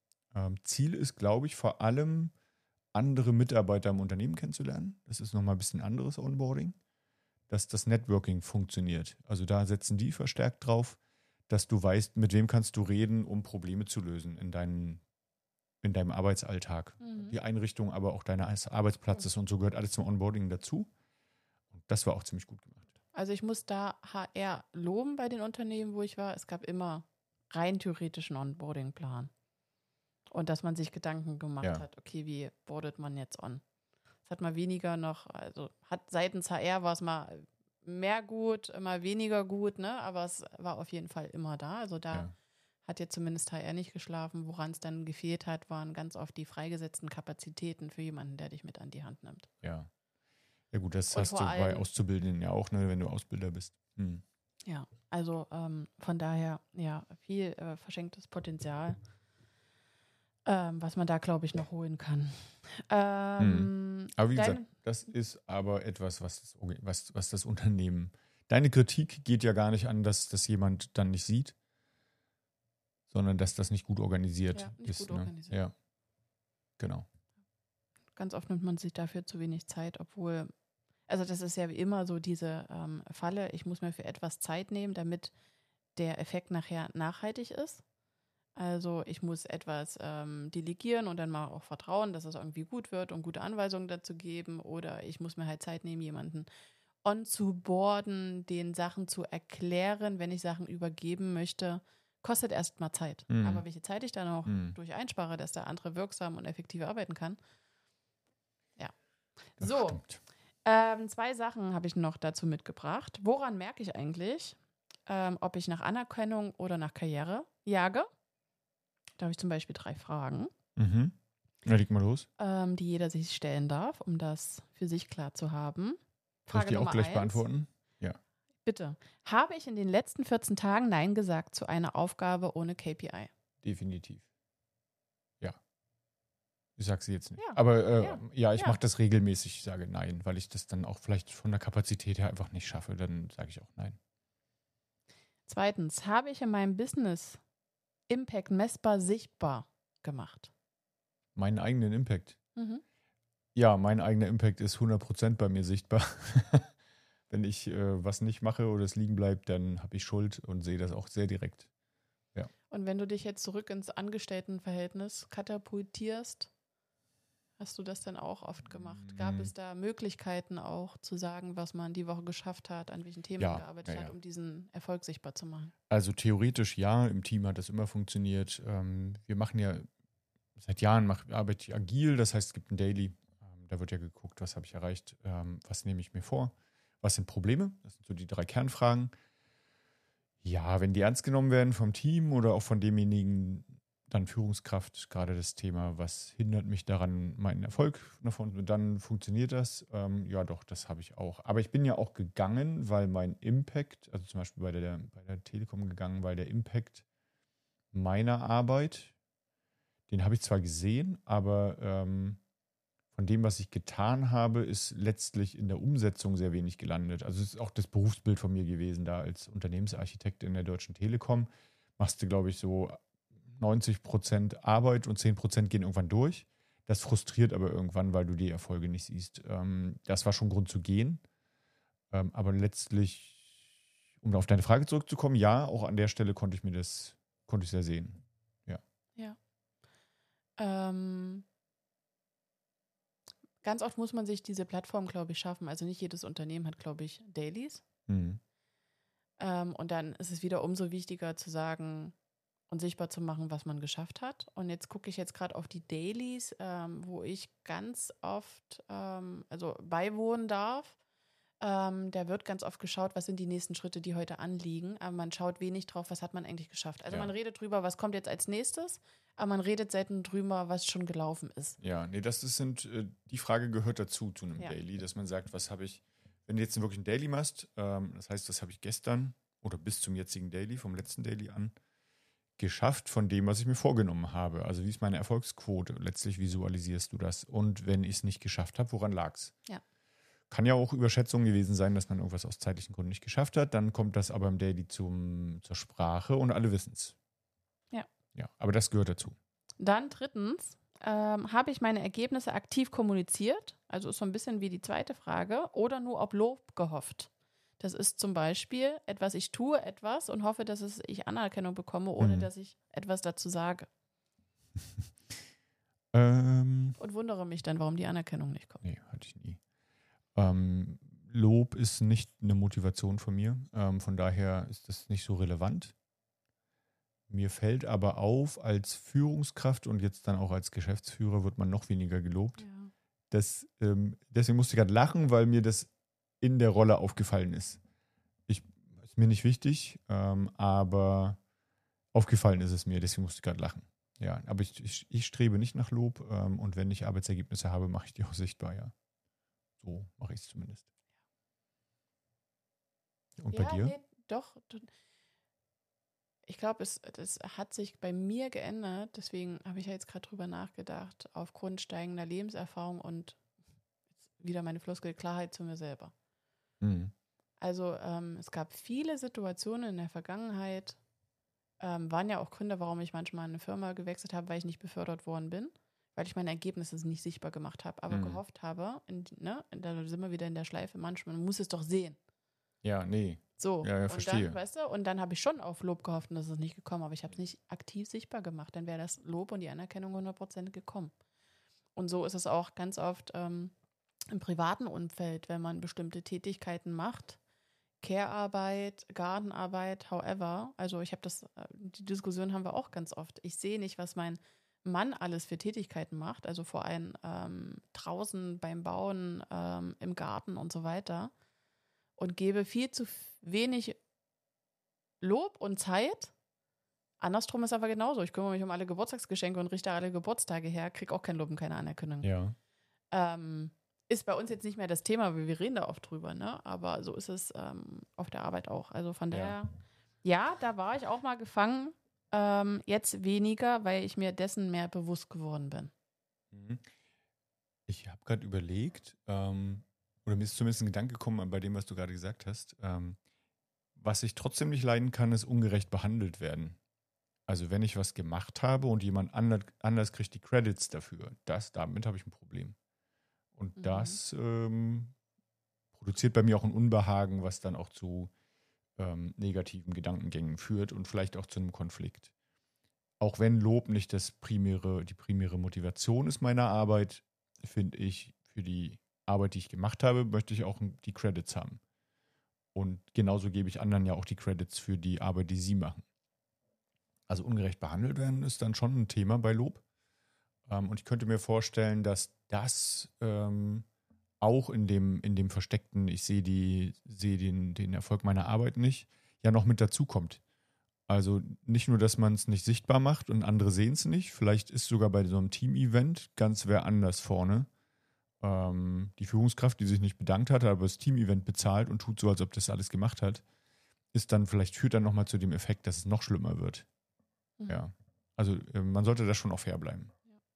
S2: Ziel ist, glaube ich, vor allem andere Mitarbeiter im Unternehmen kennenzulernen. Das ist nochmal ein bisschen anderes Onboarding, dass das Networking funktioniert. Also da setzen die verstärkt drauf, dass du weißt, mit wem kannst du reden, um Probleme zu lösen in deinem Arbeitsalltag. Die Einrichtung aber auch deines Arbeitsplatzes und so gehört alles zum Onboarding dazu. Und das war auch ziemlich gut gemacht.
S1: Also ich muss da HR loben bei den Unternehmen, wo ich war. Es gab immer rein theoretischen Onboarding-Plan. Und dass man sich Gedanken gemacht hat, okay, wie boardet man jetzt on? Es hat mal weniger noch, also hat seitens HR war es mal mehr gut, immer weniger gut, ne? Aber es war auf jeden Fall immer da. Also da hat jetzt zumindest HR nicht geschlafen. Woran es dann gefehlt hat, waren ganz oft die freigesetzten Kapazitäten für jemanden, der dich mit an die Hand nimmt.
S2: Ja. Ja gut, das hast du bei Auszubildenden ja auch, ne, wenn du Ausbilder bist.
S1: Ja, also von daher, viel verschenktes Potenzial, was man da, glaube ich, noch holen kann.
S2: Aber wie gesagt, das ist aber etwas, was das Unternehmen. Deine Kritik geht ja gar nicht an, dass das jemand dann nicht sieht, sondern dass das nicht gut organisiert ist. Gut organisiert. Ja, genau.
S1: Ganz oft nimmt man sich dafür zu wenig Zeit, obwohl, also das ist ja wie immer so diese Falle, ich muss mir für etwas Zeit nehmen, damit der Effekt nachher nachhaltig ist. Also ich muss etwas delegieren und dann mal auch vertrauen, dass es irgendwie gut wird und gute Anweisungen dazu geben. Oder ich muss mir halt Zeit nehmen, jemanden onzuboarden, den Sachen zu erklären, wenn ich Sachen übergeben möchte. Kostet erstmal Zeit. Aber welche Zeit ich dann auch durch einspare, dass der andere wirksam und effektiv arbeiten kann. Ja.
S2: Das
S1: so,
S2: stimmt.
S1: 2 Sachen habe ich noch dazu mitgebracht. Woran merke ich eigentlich, ob ich nach Anerkennung oder nach Karriere jage? Da habe ich zum Beispiel 3 Fragen.
S2: Na, leg mal los.
S1: Die jeder sich stellen darf, um das für sich klar zu haben.
S2: Soll ich die auch gleich beantworten? Ja.
S1: Bitte. Habe ich in den letzten 14 Tagen Nein gesagt zu einer Aufgabe ohne KPI?
S2: Definitiv. Ja. Ich sage sie jetzt nicht.
S1: Ja.
S2: Aber ich
S1: Ja.
S2: mache das regelmäßig, sage nein, weil ich das dann auch vielleicht von der Kapazität her einfach nicht schaffe. Dann sage ich auch nein.
S1: Zweitens, habe ich in meinem Business Impact messbar sichtbar gemacht?
S2: Meinen eigenen Impact.
S1: Mhm.
S2: Ja, mein eigener Impact ist 100% bei mir sichtbar. Wenn ich was nicht mache oder es liegen bleibt, dann habe ich Schuld und sehe das auch sehr direkt.
S1: Und wenn du dich jetzt zurück ins Angestelltenverhältnis katapultierst, hast du das dann auch oft gemacht? Gab es da Möglichkeiten auch zu sagen, was man die Woche geschafft hat, an welchen Themen man gearbeitet hat, um diesen Erfolg sichtbar zu machen?
S2: Also theoretisch ja, im Team hat das immer funktioniert. Wir machen ja seit Jahren, arbeite ich agil, das heißt, es gibt ein Daily. Da wird ja geguckt, was habe ich erreicht, was nehme ich mir vor, was sind Probleme, das sind so die 3 Kernfragen. Ja, wenn die ernst genommen werden vom Team oder auch von demjenigen, dann Führungskraft, gerade das Thema, was hindert mich daran, meinen Erfolg davon, dann funktioniert das. Ja, doch, das habe ich auch. Aber ich bin ja auch gegangen, weil mein Impact, also zum Beispiel bei der Telekom gegangen, weil der Impact meiner Arbeit, den habe ich zwar gesehen, aber von dem, was ich getan habe, ist letztlich in der Umsetzung sehr wenig gelandet. Also es ist auch das Berufsbild von mir gewesen, da als Unternehmensarchitekt in der Deutschen Telekom. Machst du, glaube ich, so 90% Arbeit und 10% gehen irgendwann durch. Das frustriert aber irgendwann, weil du die Erfolge nicht siehst. Das war schon Grund zu gehen. Aber letztlich, um auf deine Frage zurückzukommen, ja, auch an der Stelle konnte ich sehr sehen.
S1: Ja. Ganz oft muss man sich diese Plattform, glaube ich, schaffen. Also nicht jedes Unternehmen hat, glaube ich, Dailies.
S2: Mhm.
S1: Und dann ist es wieder umso wichtiger zu sagen und sichtbar zu machen, was man geschafft hat. Und jetzt gucke ich jetzt gerade auf die Dailies, wo ich ganz oft beiwohnen darf. Da wird ganz oft geschaut, was sind die nächsten Schritte, die heute anliegen. Aber man schaut wenig drauf, was hat man eigentlich geschafft. Also man redet drüber, was kommt jetzt als nächstes, aber man redet selten drüber, was schon gelaufen ist.
S2: Ja, nee, die Frage gehört dazu zu einem Daily, dass man sagt, was habe ich, wenn du jetzt wirklich ein Daily machst, das heißt, das habe ich gestern oder bis zum jetzigen Daily, vom letzten Daily an, geschafft von dem, was ich mir vorgenommen habe. Also wie ist meine Erfolgsquote? Letztlich visualisierst du das. Und wenn ich es nicht geschafft habe, woran lag es?
S1: Ja.
S2: Kann ja auch Überschätzung gewesen sein, dass man irgendwas aus zeitlichen Gründen nicht geschafft hat. Dann kommt das aber im Daily zur Sprache und alle wissen es.
S1: Ja.
S2: Ja, aber das gehört dazu.
S1: Dann drittens, habe ich meine Ergebnisse aktiv kommuniziert? Also ist so ein bisschen wie die zweite Frage. Oder nur ob Lob gehofft? Das ist zum Beispiel ich tue etwas und hoffe, dass ich Anerkennung bekomme, ohne dass ich etwas dazu sage. Und wundere mich dann, warum die Anerkennung nicht kommt.
S2: Nee, hatte ich nie. Lob ist nicht eine Motivation von mir. Von daher ist das nicht so relevant. Mir fällt aber auf, als Führungskraft und jetzt dann auch als Geschäftsführer wird man noch weniger gelobt.
S1: Ja.
S2: Deswegen musste ich gerade lachen, weil mir das in der Rolle aufgefallen ist. Ist mir nicht wichtig, aber aufgefallen ist es mir, deswegen musste ich gerade lachen. Ja, aber ich strebe nicht nach Lob und wenn ich Arbeitsergebnisse habe, mache ich die auch sichtbar, ja. So mache ich es zumindest. Und bei dir?
S1: Nee, doch. Ich glaube, das hat sich bei mir geändert. Deswegen habe ich ja jetzt gerade drüber nachgedacht, aufgrund steigender Lebenserfahrung und jetzt wieder meine Floskel Klarheit zu mir selber.
S2: Mhm.
S1: Also es gab viele Situationen in der Vergangenheit, waren ja auch Gründe, warum ich manchmal eine Firma gewechselt habe, weil ich nicht befördert worden bin, weil ich meine Ergebnisse nicht sichtbar gemacht habe, aber gehofft habe, da sind wir wieder in der Schleife, manchmal, man muss es doch sehen.
S2: Ja, nee.
S1: So,
S2: Ja, verstehe.
S1: Dann, weißt du, und dann habe ich schon auf Lob gehofft und das ist nicht gekommen, aber ich habe es nicht aktiv sichtbar gemacht. Dann wäre das Lob und die Anerkennung 100% gekommen. Und so ist es auch ganz oft im privaten Umfeld, wenn man bestimmte Tätigkeiten macht, Care-Arbeit, Gartenarbeit, however. Also die Diskussion haben wir auch ganz oft. Ich sehe nicht, was mein Mann alles für Tätigkeiten macht, also vor allem draußen beim Bauen, im Garten und so weiter. Und gebe viel zu wenig Lob und Zeit. Andersrum ist aber genauso. Ich kümmere mich um alle Geburtstagsgeschenke und richte alle Geburtstage her, kriege auch kein Lob und keine Anerkennung.
S2: Ja.
S1: Ist bei uns jetzt nicht mehr das Thema, weil wir reden da oft drüber, ne? Aber so ist es auf der Arbeit auch. Also von daher, ja, da war ich auch mal gefangen. Jetzt weniger, weil ich mir dessen mehr bewusst geworden bin.
S2: Mhm. Ich habe gerade überlegt, oder mir ist zumindest ein Gedanke gekommen bei dem, was du gerade gesagt hast. Was ich trotzdem nicht leiden kann, ist ungerecht behandelt werden. Also wenn ich was gemacht habe und jemand anders kriegt die Credits dafür, damit habe ich ein Problem. Und das produziert bei mir auch ein Unbehagen, was dann auch zu negativen Gedankengängen führt und vielleicht auch zu einem Konflikt. Auch wenn Lob nicht die primäre Motivation ist meiner Arbeit, finde ich, für die Arbeit, die ich gemacht habe, möchte ich auch die Credits haben. Und genauso gebe ich anderen ja auch die Credits für die Arbeit, die sie machen. Also ungerecht behandelt werden ist dann schon ein Thema bei Lob. Und ich könnte mir vorstellen, dass das auch in dem versteckten, ich sehe den Erfolg meiner Arbeit nicht, ja noch mit dazukommt. Also nicht nur, dass man es nicht sichtbar macht und andere sehen es nicht, vielleicht ist sogar bei so einem Team-Event ganz wer anders vorne. Die Führungskraft, die sich nicht bedankt hat, aber das Team-Event bezahlt und tut so, als ob das alles gemacht hat, führt dann nochmal zu dem Effekt, dass es noch schlimmer wird.
S1: Mhm.
S2: Ja. Also man sollte da schon auch fair bleiben.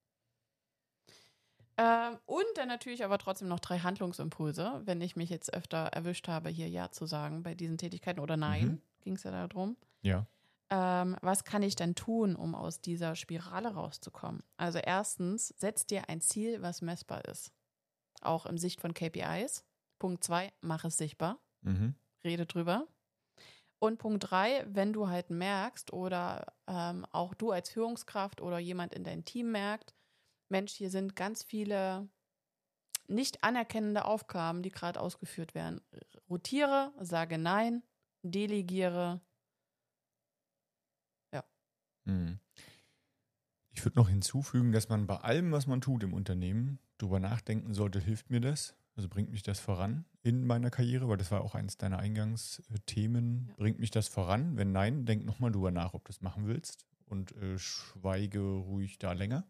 S1: Und dann natürlich aber trotzdem noch 3 Handlungsimpulse, wenn ich mich jetzt öfter erwischt habe, hier Ja zu sagen bei diesen Tätigkeiten oder Nein, ging es ja darum.
S2: Ja.
S1: Was kann ich dann tun, um aus dieser Spirale rauszukommen? Also erstens, setz dir ein Ziel, was messbar ist. Auch im Sicht von KPIs. Punkt 2, mach es sichtbar. Rede drüber. Und Punkt 3, wenn du halt merkst oder auch du als Führungskraft oder jemand in deinem Team merkt, Mensch, hier sind ganz viele nicht anerkennende Aufgaben, die gerade ausgeführt werden. Rotiere, sage Nein, delegiere. Ja.
S2: Ich würde noch hinzufügen, dass man bei allem, was man tut im Unternehmen, darüber nachdenken sollte, hilft mir das? Also bringt mich das voran in meiner Karriere? Weil das war auch eines deiner Eingangsthemen. Ja. Bringt mich das voran? Wenn nein, denk nochmal drüber nach, ob du das machen willst und schweige ruhig da länger.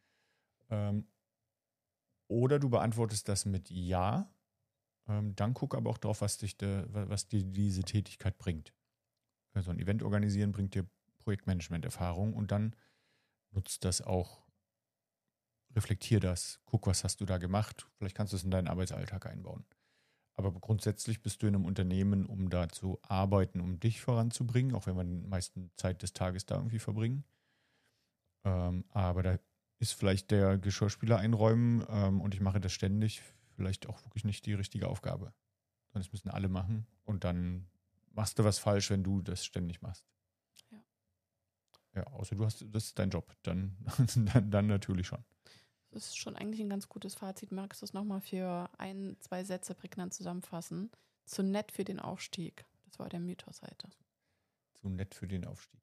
S2: Oder du beantwortest das mit Ja. Dann guck aber auch drauf, was dir diese Tätigkeit bringt. Also ein Event organisieren bringt dir Projektmanagement-Erfahrung und dann nutzt das auch, reflektier das, guck, was hast du da gemacht. Vielleicht kannst du es in deinen Arbeitsalltag einbauen. Aber grundsätzlich bist du in einem Unternehmen, um da zu arbeiten, um dich voranzubringen, auch wenn wir die meiste Zeit des Tages da irgendwie verbringen. Aber da ist vielleicht der Geschirrspüler einräumen und ich mache das ständig, vielleicht auch wirklich nicht die richtige Aufgabe. Sondern das müssen alle machen und dann machst du was falsch, wenn du das ständig machst.
S1: Ja.
S2: Ja, außer das ist dein Job, dann natürlich schon.
S1: Das ist schon eigentlich ein ganz gutes Fazit. Magst du es nochmal für 1, 2 Sätze prägnant zusammenfassen? Zu nett für den Aufstieg. Das war der Mythos heute.
S2: Zu nett für den Aufstieg.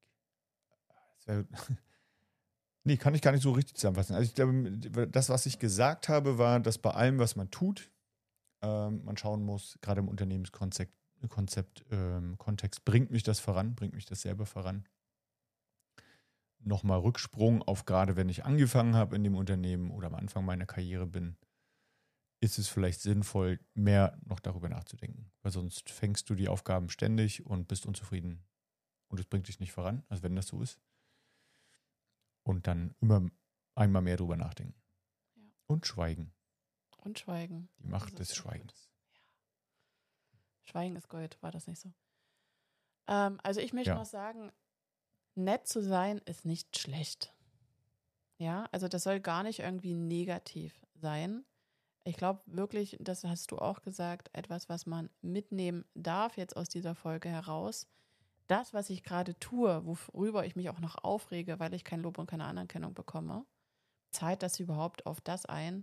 S2: Nee, kann ich gar nicht so richtig zusammenfassen. Also ich glaube, das, was ich gesagt habe, war, dass bei allem, was man tut, man schauen muss, gerade im Unternehmenskontext, bringt mich das voran, bringt mich das selber voran. Nochmal Rücksprung auf gerade, wenn ich angefangen habe in dem Unternehmen oder am Anfang meiner Karriere bin, ist es vielleicht sinnvoll, mehr noch darüber nachzudenken. Weil sonst fängst du die Aufgaben ständig und bist unzufrieden und es bringt dich nicht voran, also wenn das so ist. Und dann immer einmal mehr drüber nachdenken.
S1: Ja.
S2: Und schweigen.
S1: Und schweigen.
S2: Die Macht des Schweigens.
S1: Ja. Schweigen ist Gold, war das nicht so? Also ich möchte noch sagen, nett zu sein ist nicht schlecht. Ja, also das soll gar nicht irgendwie negativ sein. Ich glaube wirklich, das hast du auch gesagt, etwas, was man mitnehmen darf jetzt aus dieser Folge heraus. Das, was ich gerade tue, worüber ich mich auch noch aufrege, weil ich kein Lob und keine Anerkennung bekomme, zahlt das überhaupt auf das ein,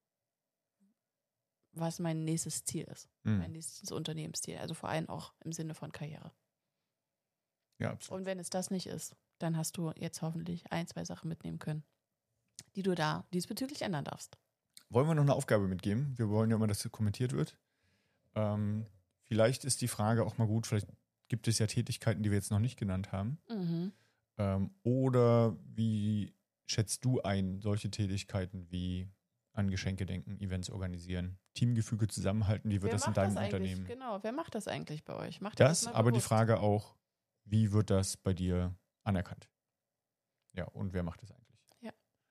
S1: was mein nächstes Ziel ist, mein nächstes Unternehmensziel, also vor allem auch im Sinne von Karriere.
S2: Ja, absolut.
S1: Und wenn es das nicht ist, dann hast du jetzt hoffentlich 1, 2 Sachen mitnehmen können, die du da diesbezüglich ändern darfst.
S2: Wollen wir noch eine Aufgabe mitgeben? Wir wollen ja immer, dass das kommentiert wird. Vielleicht ist die Frage auch mal gut, vielleicht gibt es ja Tätigkeiten, die wir jetzt noch nicht genannt haben. Oder wie schätzt du ein solche Tätigkeiten wie an Geschenke denken, Events organisieren, Teamgefüge zusammenhalten. Wie wird das in deinem Unternehmen?
S1: Genau, wer macht das eigentlich bei euch? Macht ihr
S2: Das,
S1: mal
S2: aber die
S1: bewusst?
S2: Frage auch, wie wird das bei dir anerkannt? Ja, und wer macht das eigentlich?
S1: Ja.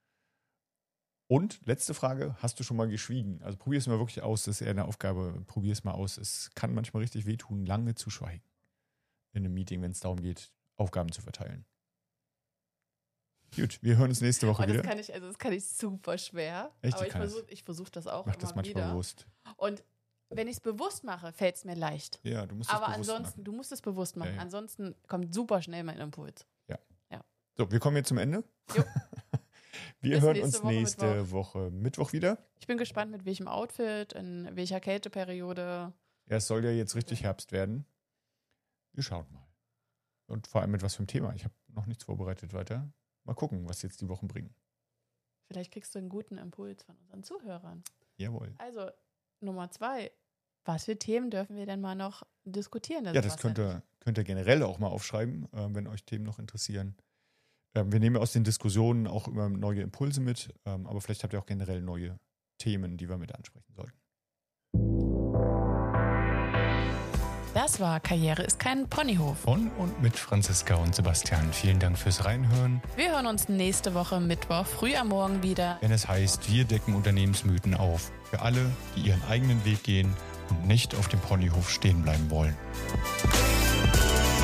S2: Und letzte Frage, hast du schon mal geschwiegen? Also probier es mal wirklich aus, das ist eher eine Aufgabe, probier es mal aus. Es kann manchmal richtig wehtun, lange zu schweigen in einem Meeting, wenn es darum geht, Aufgaben zu verteilen. Gut, wir hören uns nächste Woche wieder.
S1: Das kann ich super schwer.
S2: Echt,
S1: aber ich versuche das auch
S2: Mach das
S1: immer
S2: manchmal
S1: wieder.
S2: bewusst.
S1: Und wenn ich es bewusst mache, fällt es mir leicht.
S2: Ja, du musst es
S1: Aber
S2: bewusst
S1: ansonsten, du musst es bewusst machen.
S2: Ja, ja.
S1: Ansonsten kommt super schnell mein Impuls.
S2: So, wir kommen jetzt zum Ende.
S1: Jo.
S2: Wir
S1: Bis
S2: hören
S1: nächste
S2: uns
S1: Woche
S2: nächste Woche Mittwoch wieder.
S1: Ich bin gespannt, mit welchem Outfit, in welcher Kälteperiode.
S2: Ja, es soll ja jetzt richtig Herbst werden. Wir schauen mal. Und vor allem mit was für einem Thema. Ich habe noch nichts vorbereitet weiter. Mal gucken, was jetzt die Wochen bringen.
S1: Vielleicht kriegst du einen guten Impuls von unseren Zuhörern.
S2: Jawohl.
S1: Also, Nummer 2. Was für Themen dürfen wir denn mal noch diskutieren?
S2: Ja, das könnt ihr generell auch mal aufschreiben, wenn euch Themen noch interessieren. Wir nehmen aus den Diskussionen auch immer neue Impulse mit, aber vielleicht habt ihr auch generell neue Themen, die wir mit ansprechen sollten.
S1: Das war Karriere ist kein Ponyhof.
S2: Von und mit Franziska und Sebastian. Vielen Dank fürs Reinhören.
S1: Wir hören uns nächste Woche Mittwoch früh am Morgen wieder.
S2: Wenn es heißt, wir decken Unternehmensmythen auf. Für alle, die ihren eigenen Weg gehen und nicht auf dem Ponyhof stehen bleiben wollen.